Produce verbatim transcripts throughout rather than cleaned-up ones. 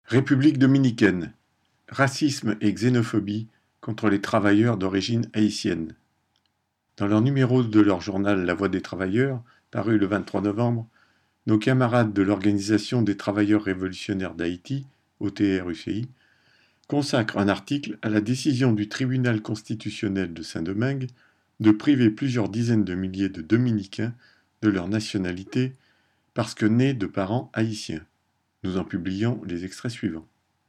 République dominicaine. Racisme et xénophobie contre les travailleurs d'origine haïtienne. Dans leur numéro de leur journal La Voix des travailleurs, paru le vingt-trois novembre, nos camarades de l'Organisation des travailleurs révolutionnaires d'Haïti, O T R U C I, consacrent un article à la décision du tribunal constitutionnel de Saint-Domingue de priver plusieurs dizaines de milliers de Dominicains de leur nationalité parce que nés de parents haïtiens. Nous en publions les extraits suivants.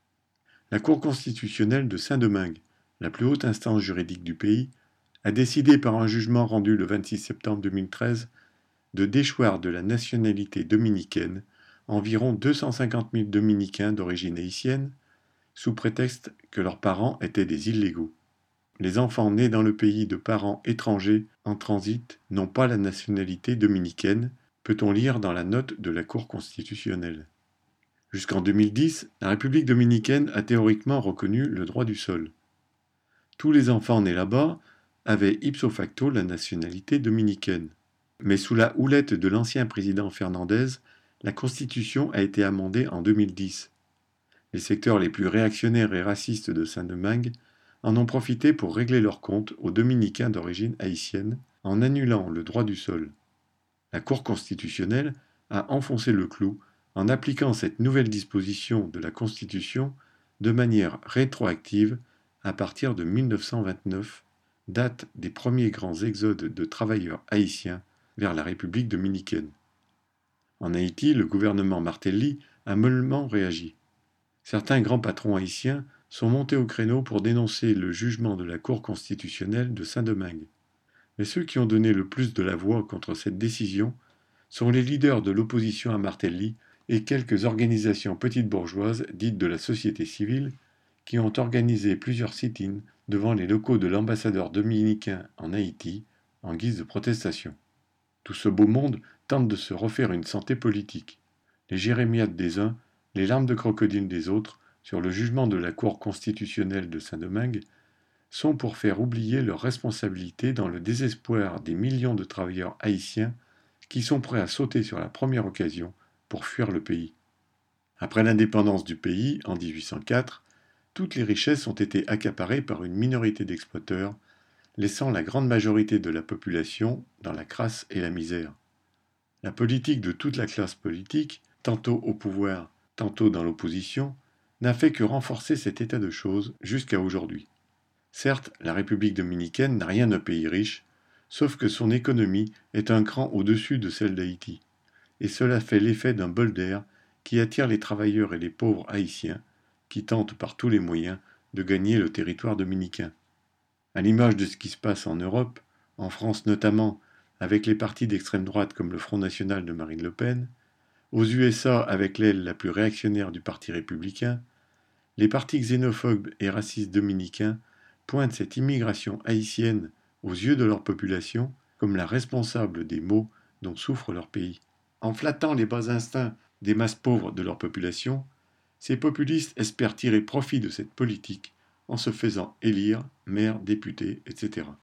La Cour constitutionnelle de Saint-Domingue, la plus haute instance juridique du pays, a décidé par un jugement rendu le vingt-six septembre deux mille treize de déchoir de la nationalité dominicaine environ deux cent cinquante mille Dominicains d'origine haïtienne, sous prétexte que leurs parents étaient des illégaux. Les enfants nés dans le pays de parents étrangers en transit n'ont pas la nationalité dominicaine, peut-on lire dans la note de la Cour constitutionnelle. Jusqu'en deux mille dix, la République dominicaine a théoriquement reconnu le droit du sol. Tous les enfants nés là-bas avaient ipso facto la nationalité dominicaine. Mais sous la houlette de l'ancien président Fernandez, la Constitution a été amendée en deux mille dix. Les secteurs les plus réactionnaires et racistes de Saint-Domingue en ont profité pour régler leurs comptes aux Dominicains d'origine haïtienne en annulant le droit du sol. La Cour constitutionnelle a enfoncé le clou en appliquant cette nouvelle disposition de la Constitution de manière rétroactive à partir de mille neuf cent vingt-neuf, date des premiers grands exodes de travailleurs haïtiens vers la République dominicaine. En Haïti, le gouvernement Martelly a mollement réagi. Certains grands patrons haïtiens sont montés au créneau pour dénoncer le jugement de la Cour constitutionnelle de Saint-Domingue. Mais ceux qui ont donné le plus de la voix contre cette décision sont les leaders de l'opposition à Martelly et quelques organisations petites bourgeoises dites de la société civile qui ont organisé plusieurs sit-ins devant les locaux de l'ambassadeur dominicain en Haïti en guise de protestation. Tout ce beau monde tente de se refaire une santé politique. Les jérémiades des uns, les larmes de crocodile des autres sur le jugement de la Cour constitutionnelle de Saint-Domingue sont pour faire oublier leurs responsabilités dans le désespoir des millions de travailleurs haïtiens qui sont prêts à sauter sur la première occasion pour fuir le pays. Après l'indépendance du pays, en dix-huit cent quatre, toutes les richesses ont été accaparées par une minorité d'exploiteurs, laissant la grande majorité de la population dans la crasse et la misère. La politique de toute la classe politique, tantôt au pouvoir, tantôt dans l'opposition, n'a fait que renforcer cet état de choses jusqu'à aujourd'hui. Certes, la République dominicaine n'a rien d'un pays riche, sauf que son économie est un cran au-dessus de celle d'Haïti, et cela fait l'effet d'un bol d'air qui attire les travailleurs et les pauvres haïtiens qui tentent par tous les moyens de gagner le territoire dominicain. À l'image de ce qui se passe en Europe, en France notamment, avec les partis d'extrême droite comme le Front National de Marine Le Pen, aux U S A avec l'aile la plus réactionnaire du Parti républicain, les partis xénophobes et racistes dominicains pointent cette immigration haïtienne aux yeux de leur population comme la responsable des maux dont souffre leur pays. En flattant les bas instincts des masses pauvres de leur population, ces populistes espèrent tirer profit de cette politique en se faisant élire maires, députés, et cetera.